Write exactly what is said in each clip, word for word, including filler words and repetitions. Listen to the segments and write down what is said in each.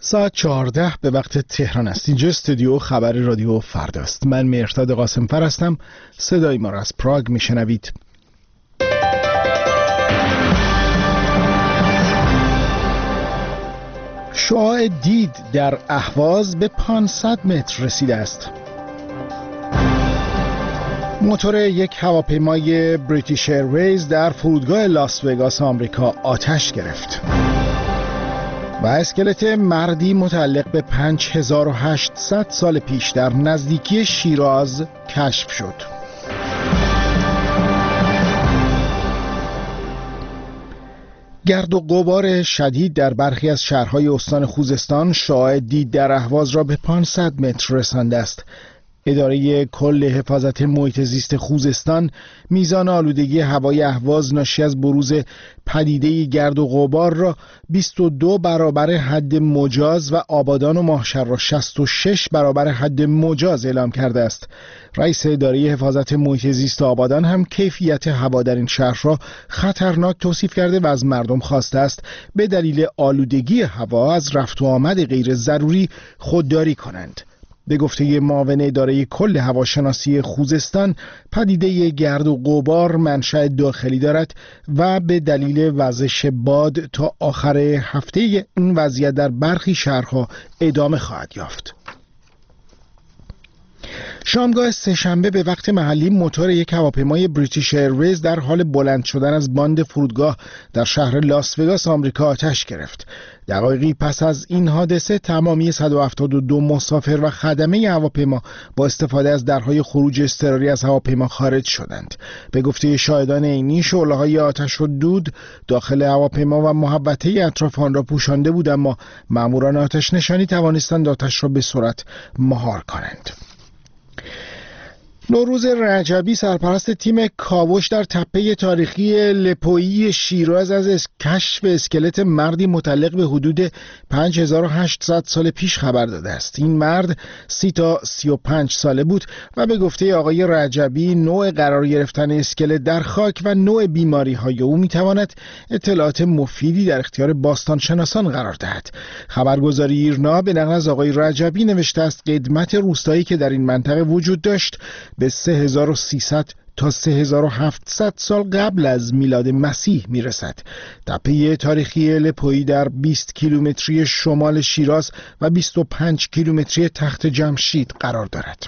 ساعت چهارده به وقت تهران است. اینجا استودیو خبر رادیو فردا است. من مهرداد قاسمفر هستم. صدای ما را از پراگ میشنوید. شعاع دید در اهواز به پانصد متر رسیده است. موتور یک هواپیمای بریتیش ایرویز در فرودگاه لاس وگاس آمریکا آتش گرفت. و اسکلت مردی متعلق به پنج هزار و هشتصد سال پیش در نزدیکی شیراز کشف شد. گرد و غبار شدید در برخی از شهرهای استان خوزستان شعاع دید در اهواز را به پانصد متر رسانده است. اداره کل حفاظت محیط زیست خوزستان میزان آلودگی هوای اهواز ناشی از بروز پدیده گرد و غبار را بیست و دو برابر حد مجاز و آبادان و ماهشهر را شصت و شش برابر حد مجاز اعلام کرده است. رئیس اداره حفاظت محیط زیست آبادان هم کیفیت هوا در این شهر را خطرناک توصیف کرده و از مردم خواسته است به دلیل آلودگی هوا از رفت و آمد غیر ضروری خودداری کنند. به گفته معاون اداره کل هواشناسی خوزستان، پدیده گرد و غبار منشأ داخلی دارد و به دلیل وزش باد تا آخر هفته این وضعیت در برخی شهرها ادامه خواهد یافت. شامگاه سه‌شنبه به وقت محلی موتور یک هواپیمای بریتیش ایرویز در حال بلند شدن از باند فرودگاه در شهر لاس وگاس آمریکا آتش گرفت. دقایقی پس از این حادثه تمامی صد و هفتاد و دو مسافر و خدمه هواپیما با استفاده از درهای خروج اضطراری از هواپیما خارج شدند. به گفته شاهدان عینی، شعله‌های آتش و دود داخل هواپیما و محوطه اطراف آن را پوشانده بود، اما ماموران آتش نشانی توانستند آتش را به سرعت مهار کنند. نوروز رجبی سرپرست تیم کاوش در تپه تاریخی لپویی شیراز از کشف اسکلت مردی متعلق به حدود پنج هزار و هشتصد سال پیش خبر داده است. این مرد سی تا سی و پنج ساله بود و به گفته آقای رجبی نوع قرار گرفتن اسکلت در خاک و نوع بیماری های او میتواند اطلاعات مفیدی در اختیار باستانشناسان قرار دهد. خبرگزاری ایرنا به نقل از آقای رجبی نوشته است قدمت روستایی که در این منطقه وجود داشت به سه هزار و سیصد تا سه هزار و هفتصد سال قبل از میلاد مسیح میرسد. تپه تاریخی لپویی در بیست کیلومتری شمال شیراز و بیست و پنج کیلومتری تخت جمشید قرار دارد.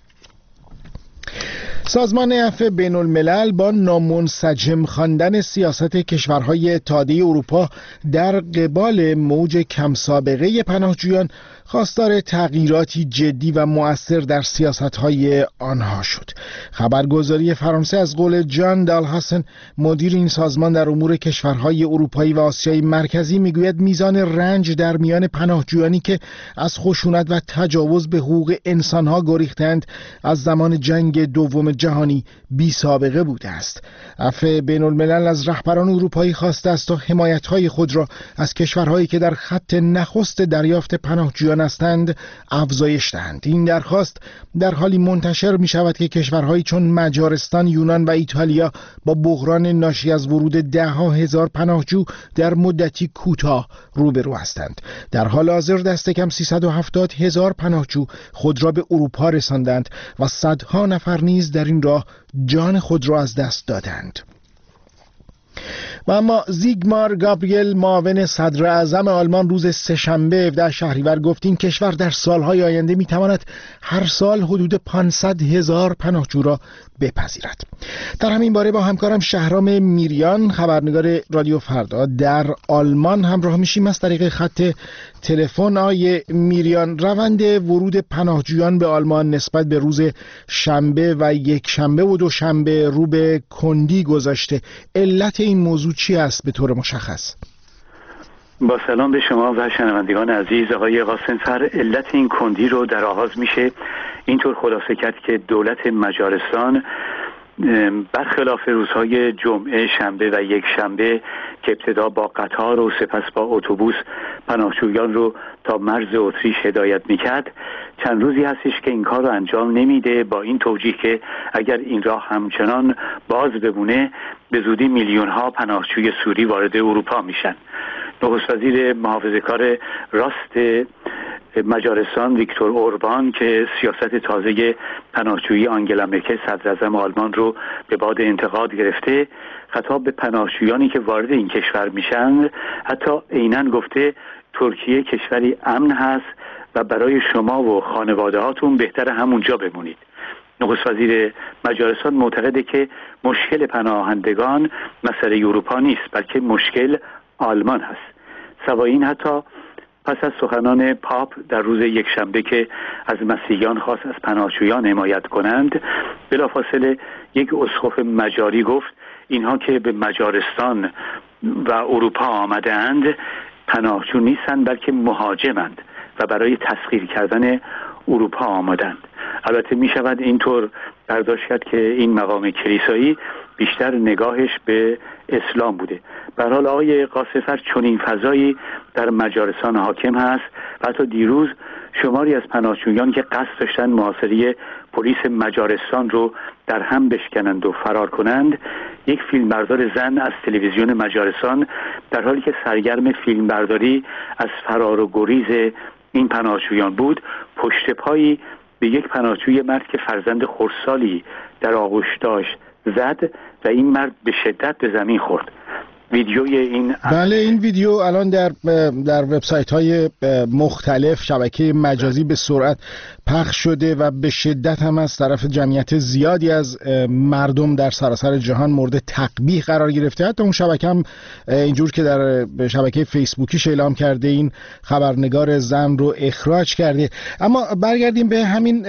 سازمان عفو بین الملل با نامنسجم خواندن سیاست کشورهای اتحادیه اروپا در قبال موج کم سابقه پناهجویان خواستار تغییراتی جدی و مؤثر در سیاست‌های آنها شد. خبرگزاری فرانسه از قول جان دالهاسن، مدیر این سازمان در امور کشورهای اروپایی و آسیای مرکزی، میگوید میزان رنج در میان پناهجویانی که از خشونت و تجاوز به حقوق انسانها گریختند از زمان جنگ دوم جهانی بی سابقه بوده است. عفو بین الملل از رهبران اروپایی خواسته است تا حمایت‌های خود را از کشورهایی که در خط نخست دریافت پناهجویان هستند افزایش دهند. این درخواست در حالی منتشر می شود که کشورهایی چون مجارستان، یونان و ایتالیا با بحران ناشی از ورود ده ها هزار پناهجو در مدتی کوتاه روبرو هستند. در حال حاضر دست کم سیصد و هفتاد هزار پناهجو خود را به اروپا رساندند و صدها نفر نیز در این راه جان خود را از دست دادند. و اما زیگمار گابریل، معاون صدر اعظم آلمان، روز سه‌شنبه هفدهم شهریور گفت این کشور در سالهای آینده میتواند هر سال حدود پانصد هزار پناهجو را بپذیرد. در همین باره با همکارم شهرام میریان، خبرنگار رادیو فردا در آلمان همراه میشیم از طریق خط تلفن. آقای میریان، روند ورود پناهجویان به آلمان نسبت به روز شنبه و یک شنبه و دو شنبه رو به کندی گذاشته. علت این موضوع چی است به طور مشخص؟ با سلام به شما و شنوندگان عزیز. آقای قاسمفر، علت این کندی رو در آغاز میشه اینطور خلاصه کرد که دولت مجارستان برخلاف روزهای جمعه، شنبه و یک شنبه که ابتدا با قطار و سپس با اتوبوس پناهجویان رو تا مرز اتریش هدایت میکرد، چند روزی هستش که این کار رو انجام نمیده، با این توجیه که اگر این راه همچنان باز بمونه به زودی میلیون ها پناهجوی سوری وارد اروپا میشن. نخست وزیر محافظه‌کار راست مجارستان ویکتور اوربان که سیاست تازه پناهجویی آنگلا مرکل صدراعظم آلمان رو به باد انتقاد گرفته، خطاب به پناهجویانی که وارد این کشور میشن حتی عیناً گفته ترکیه کشوری امن هست و برای شما و خانواده‌هاتون بهتر همونجا بمونید. نخست وزیر مجارستان معتقده که مشکل پناهندگان مسئله اروپا نیست، بلکه مشکل آلمان هست. سوای این حتی پس از سخنان پاپ در روز یکشنبه که از مسیحیان خواست از پناهجویان حمایت کنند، بلافاصله یک اسقف مجاری گفت اینها که به مجارستان و اروپا آمدند پناهجو نیستند بلکه مهاجمند و برای تسخیر کردن اروپا آمدند. البته می شود اینطور برداشت کرد که این مقام کلیسایی بیشتر نگاهش به اسلام بوده. به هر حال آقای قاصفر چنین فضایی در مجارستان حاکم هست و حتی دیروز شماری از پناهجویان که قصد داشتن محاصره پلیس مجارستان رو در هم بشکنند و فرار کنند، یک فیلمبردار زن از تلویزیون مجارستان در حالی که سرگرم فیلمبرداری از فرار و گریز این پناهجویان بود، پشت پایی به یک پناهجوی مرد که فرزند خردسالی در آغوش داشت زد و این مرد به شدت به زمین خورد. ویدیوی این بله این ویدیو الان در در وبسایت‌های مختلف شبکه مجازی به سرعت پخش شده و به شدت هم از طرف جمعیت زیادی از مردم در سراسر جهان مورد تقبیح قرار گرفته. حتی اون شبکه هم اینجور که در شبکه فیسبوکیش اعلام کرده این خبرنگار زن رو اخراج کرده. اما برگردیم به همین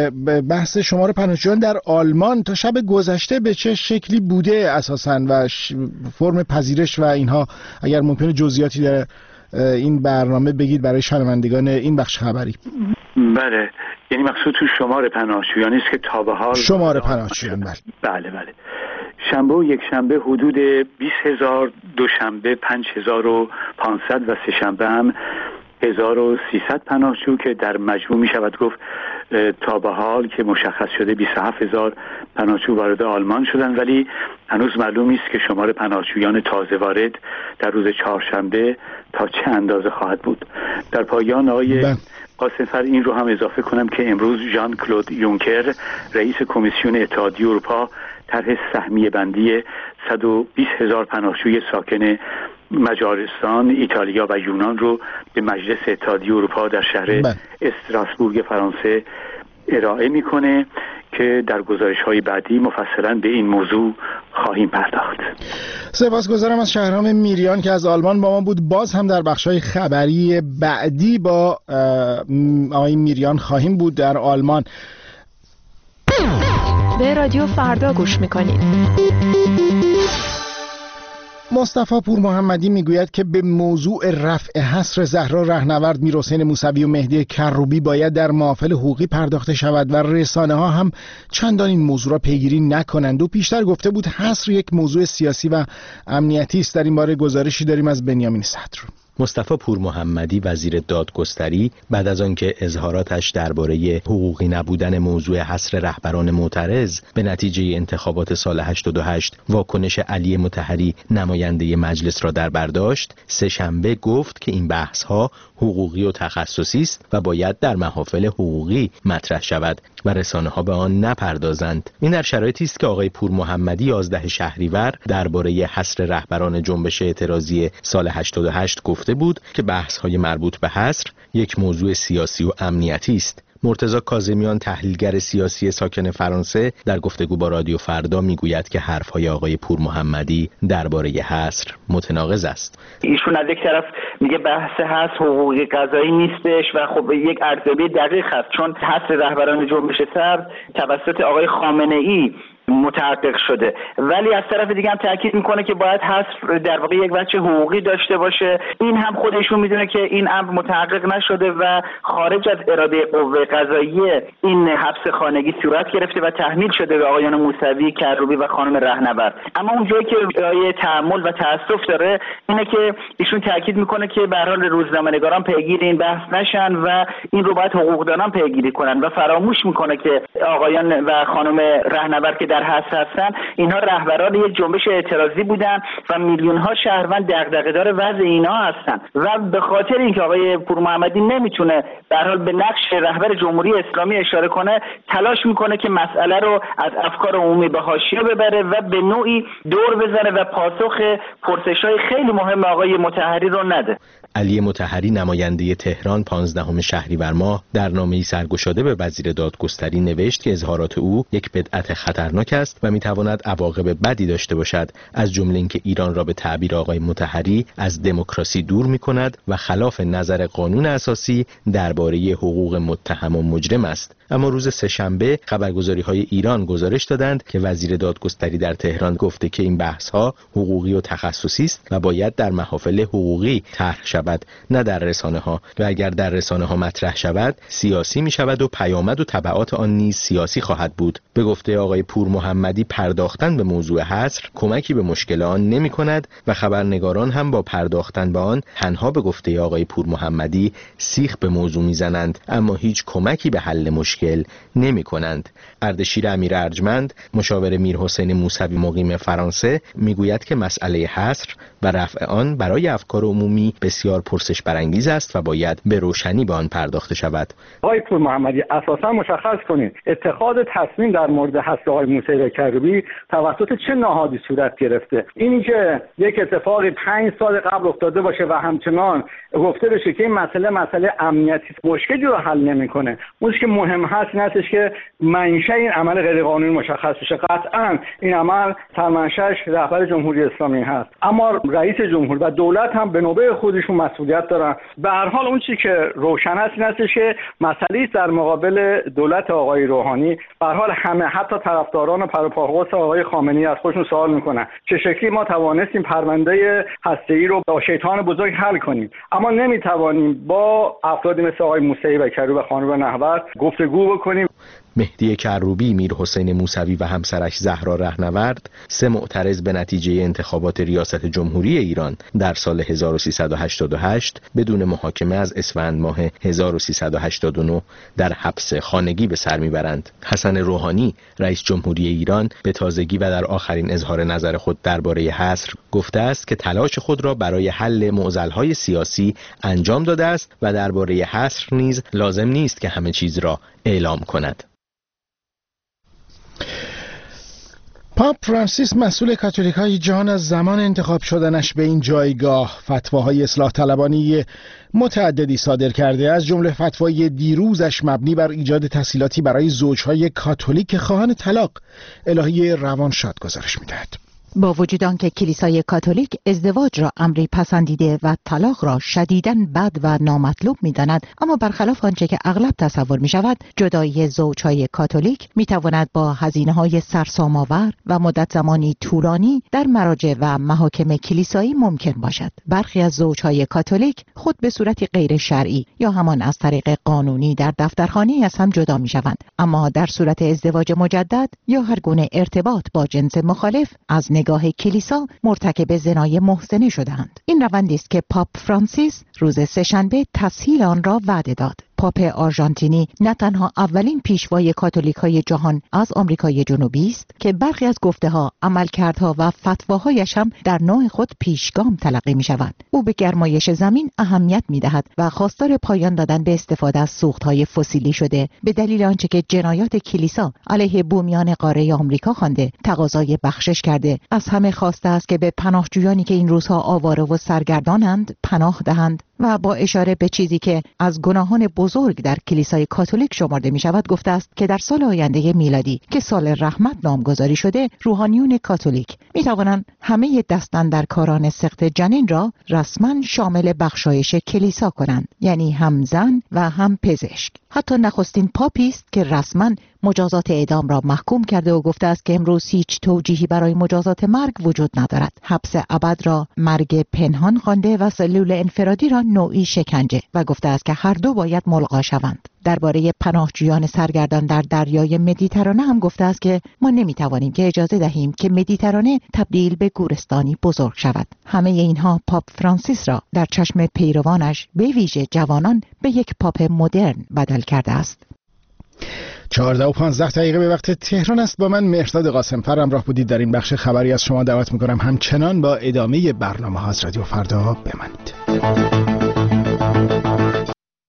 بحث شمار پناهجویان در آلمان. تا شب گذشته به چه شکلی بوده اساساً و فرم پذیرش و اینها، اگر ممکنه جزئیاتی در این برنامه بگید برای شنوندگان این بخش خبری. بله، یعنی مقصود تو شمار پناهجویانی است که تا به حال شمار پناهجویان بله. بله بله شنبه و یک شنبه حدود بیست هزار، دوشنبه پنج هزار و پانصد و سه شنبه هم هزار و سیصد پناهجو که در مجموع می شود گفت تا به حال که مشخص شده بیست و هفت هزار پناهجو وارد آلمان شدن، ولی هنوز معلوم نیست که شمار پناهجویان تازه وارد در روز چهارشنبه تا چه اندازه خواهد بود. در پایان آقای قاسم‌فر این رو هم اضافه کنم که امروز ژان کلود یونکر رئیس کمیسیون اتحادیه اروپا طرح سهمیه بندی صد و بیست هزار پناهجوی ساکن مجارستان، ایتالیا و یونان رو به مجلس اتحادیه اروپا در شهر استراسبورگ فرانسه ارائه میکنه که در گزارش‌های بعدی مفصلاً به این موضوع خواهیم پرداخت. سپاسگزارم از شهرام میریان که از آلمان با ما بود. باز هم در بخش‌های خبری بعدی با آقای میریان خواهیم بود در آلمان. به رادیو فردا گوش میکنید. مصطفی پور محمدی میگوید که به موضوع رفع حصر زهرا رهنورد، میرحسین موسوی و مهدی کروبی باید در محافل حقوقی پرداخته شود و رسانه ها هم چندان این موضوع را پیگیری نکنند. و پیشتر گفته بود حصر یک موضوع سیاسی و امنیتی است. در این باره گزارشی داریم از بنیامین صدر. مصطفی پور محمدی وزیر دادگستری بعد از آنکه اظهاراتش درباره حقوقی نبودن موضوع حصر رهبران معترض به نتیجه انتخابات سال هشتاد و هشت واکنش علی مطهری نماینده مجلس را در بر داشت، سه شنبه گفت که این بحث‌ها حقوقی و تخصصی است و باید در محافل حقوقی مطرح شود و رسانه‌ها به آن نپردازند. این در شرایطی است که آقای پور محمدی یازده شهریور درباره حصر رهبران جنبش اعتراضی سال هشتاد و هشت گفت بود که بحث‌های مربوط به حصر یک موضوع سیاسی و امنیتی است. مرتضی کاظمیان تحلیلگر سیاسی ساکن فرانسه در گفتگو با رادیو فردا میگوید که حرف‌های آقای پور محمدی درباره حصر متناقض است. ایشون از یک طرف میگه بحث حصر حقوقی قضایی نیستش و خب یک ارزیابی دقیق هست، چون حصر رهبران جنبش سبز توسط آقای خامنه‌ای متحقق شده، ولی از طرف دیگه هم تاکید میکنه که باید حصر در واقع یک وجه حقوقی داشته باشه. این هم خودشون میدونه که این امر متحقق نشده و خارج از اراده قوه قضاییه این حبس خانگی صورت گرفته و تحمیل شده به آقایان موسوی، کروبی و خانم رهنورد. اما اون جایی که جای تأمل و تأسف داره اینه که ایشون تاکید میکنه که به هر حال روزنامه‌نگاران پیگیر این بحث نشن و این رو باید حقوقدانان پیگیری کنن و فراموش میکنه که آقایان و خانم رهنورد که در در حصر هستن، اینها رهبران یک جنبش اعتراضی بودن و میلیون ها شهروند دغدغه‌دار وضع اینا هستن و به خاطر اینکه آقای پور محمدی نمیتونه به هر حال به نقش رهبر جمهوری اسلامی اشاره کنه، تلاش میکنه که مسئله رو از افکار عمومی به حاشیه ببره و به نوعی دور بزنه و پاسخ پرسش‌های خیلی مهم آقای مطهری رو نده. علی مطهری نماینده تهران پانزدهم شهریور ماه در نامه‌ای سرگشاده به وزیر دادگستری نوشت که اظهارات او یک بدعت خطرناک است و میتواند عواقب بدی داشته باشد، از جمله اینکه ایران را به تعبیر آقای مطهری از دموکراسی دور می‌کند و خلاف نظر قانون اساسی درباره حقوق متهم و مجرم است. اما روز سه‌شنبه خبرگزاری‌های ایران گزارش دادند که وزیر دادگستری در تهران گفته که این بحث‌ها حقوقی و تخصصی است و باید در محافل حقوقی طرح شود، نه در رسانه‌ها، و اگر در رسانه‌ها مطرح شود سیاسی می‌شود و پیامد و تبعات آن نیز سیاسی خواهد بود. به گفته آقای پور محمدی پرداختن به موضوع حصر کمکی به مشکل آن نمی‌کند و خبرنگاران هم با پرداختن به آن تنها به گفته آقای پور محمدی سیخ به موضوع می‌زنند، اما هیچ کمکی به حل مشکل نمی‌کنند. اردشیر امیر ارجمند، مشاور میرحسین موسوی مقیم فرانسه، میگوید که مسئله حصر و رفع آن برای افکار عمومی بسیار پرسش برانگیز است و باید به روشنی به آن پرداخته شود. آقای پور محمدی اساسا مشخص کنید اتخاذ تصمیم در مورد حذف آقای موسوی کروبی توسط چه نهادی صورت گرفته؟ اینی که یک اتفاقی پنج سال قبل افتاده باشه و همچنان گفته بشه که این مسئله مسئله امنیتی مشکلی رو حل نمیکنه. اون چیزی که مهم هست این هستش که منشأ این عمل غیرقانونی مشخص بشه. قطعا این عمل سرمنشأش رهبر جمهوری اسلامی هست، اما رئیس جمهور و دولت هم به نوبه خودشون مسئولیت دارن. به هر حال اون چیزی که روشن است این هستش که مسئله در مقابل دولت آقای روحانی. به هر حال همه حتی طرفداران پروپاگاس آقای خامنه‌ای از خودشون سوال میکنن چه شکلی ما توانستیم پرونده هسته‌ای رو با شیطان بزرگ حل کنیم، اما نمیتوانیم با افرادی مثل آقای موسوی و کروبی و خانم نهور گفتگو بکنیم. مهدی کروبی، میرحسین موسوی و همسرش زهرا رهنورد، سه معترض به نتیجه انتخابات ریاست جمهوری ایران در سال هزار و سیصد و هشتاد و هشت بدون محاکمه از اسفند ماه هزار و سیصد و هشتاد و نه در حبس خانگی به سر میبرند. حسن روحانی، رئیس جمهوری ایران، به تازگی و در آخرین اظهار نظر خود درباره حصر گفته است که تلاش خود را برای حل معضل‌های سیاسی انجام داده است و درباره حصر نیز لازم نیست که همه چیز را اعلام کند. پاپ فرانسیس، مسئول کاتولیک‌های جهان، از زمان انتخاب شدنش به این جایگاه فتواهای اصلاح طلبانی متعددی صادر کرده، از جمله فتوای دیروزش مبنی بر ایجاد تسهیلاتی برای زوجهای کاتولیک خواهان طلاق. الهی روانشاد گزارش می‌دهد. با وجود آنکه کلیسای کاتولیک ازدواج را امری پسندیده و طلاق را شدیداً بد و نامطلوب می‌داند، اما برخلاف آنچه که اغلب تصور می‌شود، جدایی زوجهای کاتولیک می‌تواند با هزینه‌های سرسام‌آور و مدت زمانی طولانی در مراجع و محاکم کلیسایی ممکن باشد. برخی از زوجهای کاتولیک خود به صورت غیر شرعی یا همان از طریق قانونی در دفترخانه از هم جدا می‌شوند، اما در صورت ازدواج مجدد یا هر گونه ارتباط با جنس مخالف از نگاه کلیسا مرتکب زنای محسنه شدند. این روندی است که پاپ فرانسیس روز سه‌شنبه تسهیل آن را وعده داد. پاپ آرژانتینی نه تنها اولین پیشوای کاتولیک‌های جهان از آمریکای جنوبی است که برخی از گفته‌ها، عملکردها و فتواهایش هم در نوع خود پیشگام تلقی می‌شود. او به گرمایش زمین اهمیت می‌دهد و خواستار پایان دادن به استفاده از سوخت‌های فسیلی شده به دلیل آنچه که جنایات کلیسا علیه بومیان قاره آمریکا خوانده تقاضای بخشش کرده. از همه خواسته است که به پناهجویانی که این روزها آواره و سرگردانند پناه دهند و با اشاره به چیزی که از گناهان بزرگ در کلیسای کاتولیک شمرده می شود گفته است که در سال آینده میلادی که سال رحمت نامگذاری شده، روحانیون کاتولیک می توانند همه دستاندرکاران سقط جنین را رسما شامل بخشایش کلیسا کنند، یعنی هم زن و هم پزشک. حتی نخستین پاپی است که رسما مجازات اعدام را محکوم کرده و گفته است که امروز هیچ توجیهی برای مجازات مرگ وجود ندارد. حبس ابد را مرگ پنهان خوانده و سلول انفرادی را نوعی شکنجه و گفته است که هر دو باید ملغا شوند. درباره پناهجویان سرگردان در دریای مدیترانه هم گفته است که ما نمیتوانیم که اجازه دهیم که مدیترانه تبدیل به گورستانی بزرگ شود. همه اینها پاپ فرانسیس را در چشم پیروانش به ویژه جوانان به یک پاپ مدرن بدل کرده است. چهارده و پانزده دقیقه به وقت تهران است. با من مهرداد قاسمفر همراه بودید در این بخش خبری. از شما دعوت میکنم همچنان با ادامه برنامه ها از رادیو فردا بمانید.